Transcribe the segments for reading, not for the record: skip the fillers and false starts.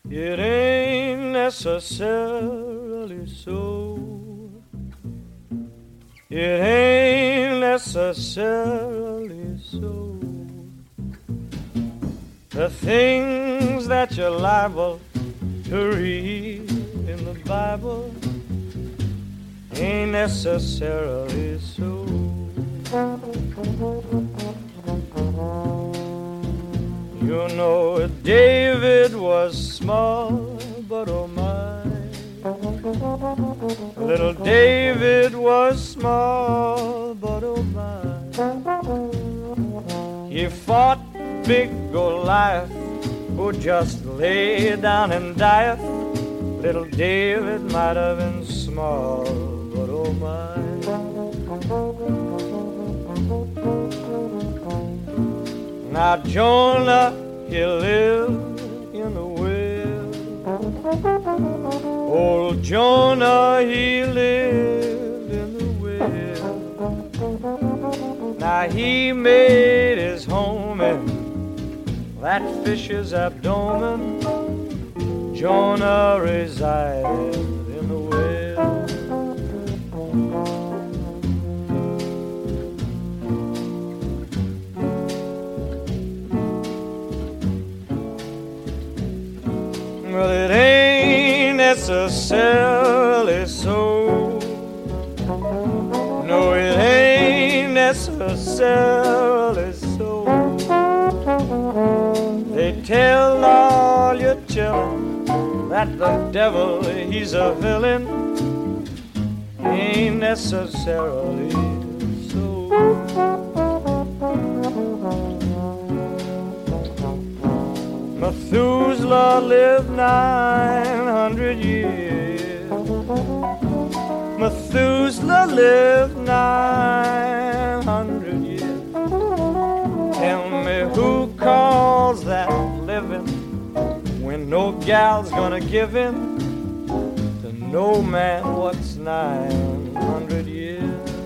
It ain't necessarily so. It ain't necessarily so. The things that you're liable to read in the Bible ain't necessarily so. You know David was small, but oh my, little David was small, but oh my, he fought big Goliath, who just lay down and dieth. Little David might have been small, but oh my. Now Jonah, he lived in a whale. Old Jonah, he lived in the whale. Now he made his home in that fish's abdomen. Jonah resided in the whale. Well, it ain't necessarily so. No, it ain't necessarily so. They tell all your children that the devil, he's a villain. Ain't necessarily so. Methuselah lived 900 years. Methuselah lived 900 years. Tell me who calls that living when no gal's gonna give him to no man what's 900 years.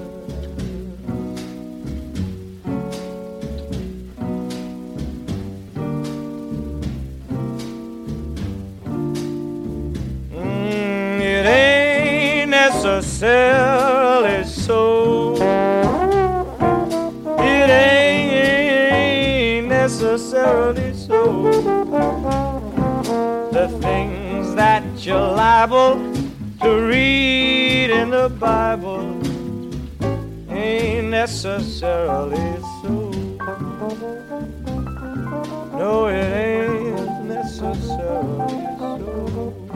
It ain't necessarily so. It ain't necessarily so. The things that you're liable to read in the Bible ain't necessarily so. No, it ain't necessarily so.